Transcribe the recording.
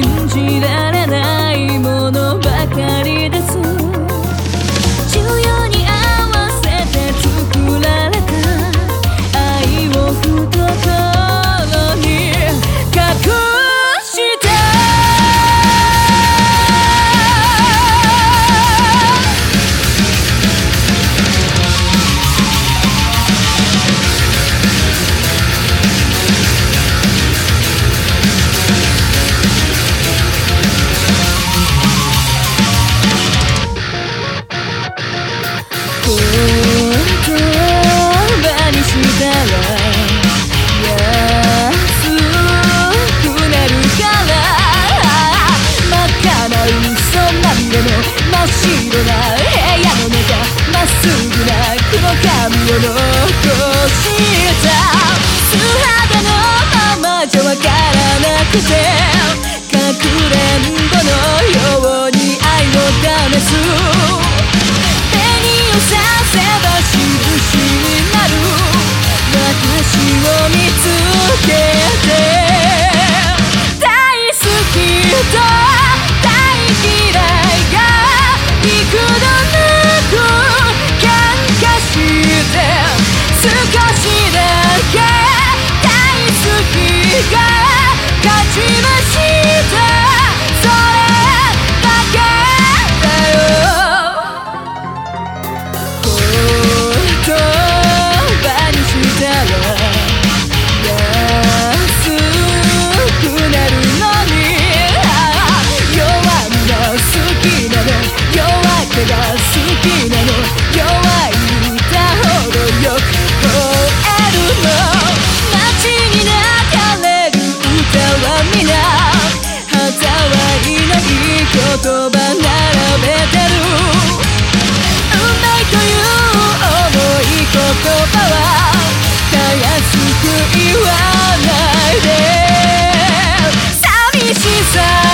信じられないものばかりです。重要に合わせて作られた愛を懐に隠して真っ白な部屋の中まっすぐな黒髪を残した素肌のままじゃわからなくてかくれんぼのように愛を試す手にさせば印になる私を見つけて大好きと大嫌いが幾度なく喧嘩して少しだけ大好きが勝ちましたそれだけだよ言葉にしたら安くなるのに弱みが好きなの弱手が好きなの弱い歌ほどよく吠えるの街に流れる歌は皆歯触りのいい言葉並べてる運命という重い言葉はたやすく言わないで寂しさ